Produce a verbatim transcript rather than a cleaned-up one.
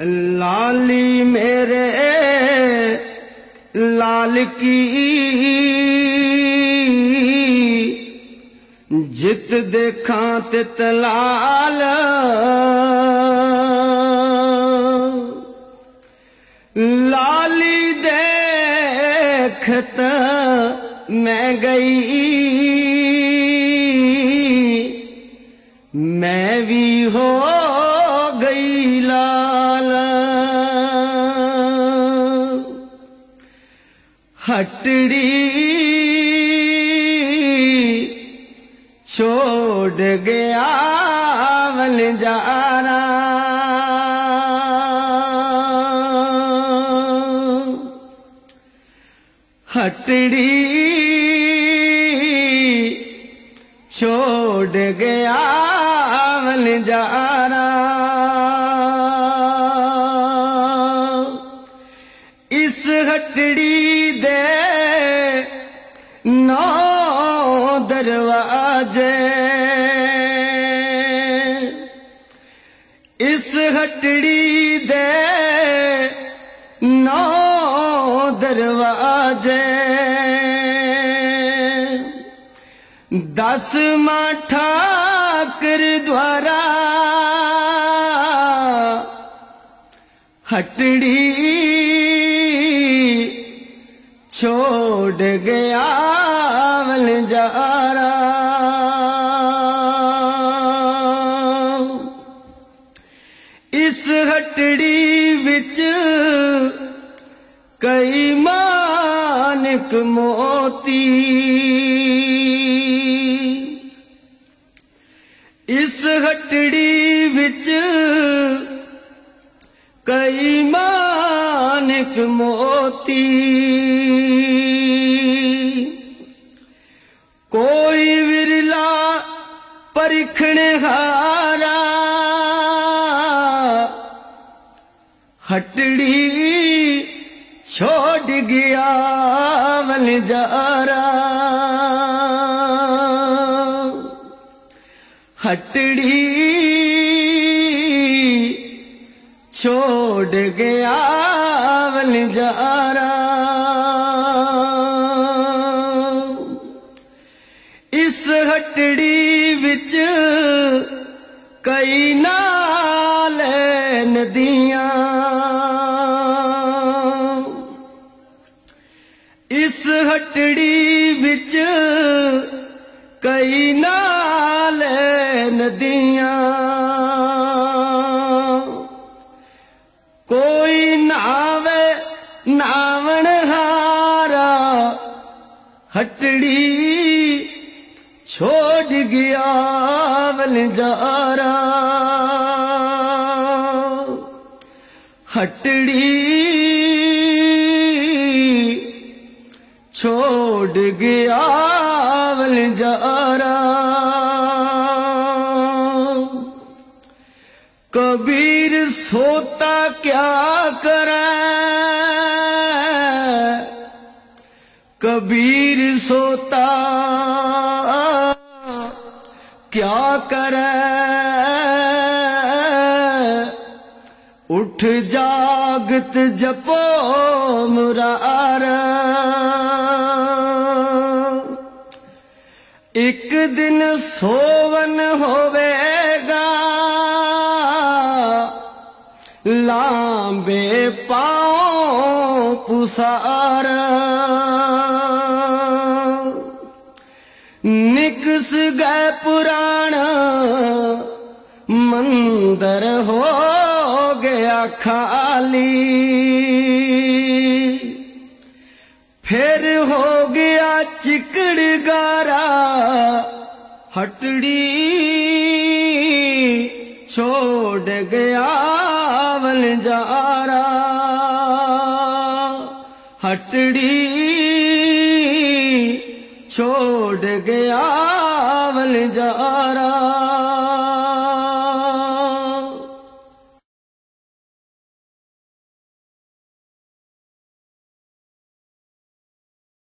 लाली मेरे लाल की जित देखा तित लाल, लाली देखत मैं गई, मैं भी हो गई लाल। हटड़ी छोड़ गया वनजारा, हटड़ी छोड़ गया वनजारा। इस हटड़ी दे नौ दरवाजे, इस हटड़ी दे नौ दरवाजे, दस मां ठाकर द्वारा हटड़ी छोड़ गया वनजारा। इस हटड़ी विच कई मानिक मोती, इस हटड़ी विच कई मानिक मोती, कोई विरला परिखने हारा हटड़ी छोड़ गया वनजारा। हटड़ी छोड़ गया वनजारा। इस हटड़ी विच कई नाल नदियां, इस हटड़ी विच कई नाल नदियां, कोई नावे नावण हारा हटड़ी छोड़ गया वनजारा। हटड़ी छोड़ गया वनजारा। कबीर सोता क्या करे, कबीर सोता क्या करे, उठ जागत जपो मुरारा। एक दिन सोवन होवेगा लांबे पांव पुसारा। निकस गए पुराण मंदिर हो गया खाली, फिर हो गया चिकड़ गारा हटड़ी छोड़ गया वनजारा। हटड़ी छोड़ गया वनजारा।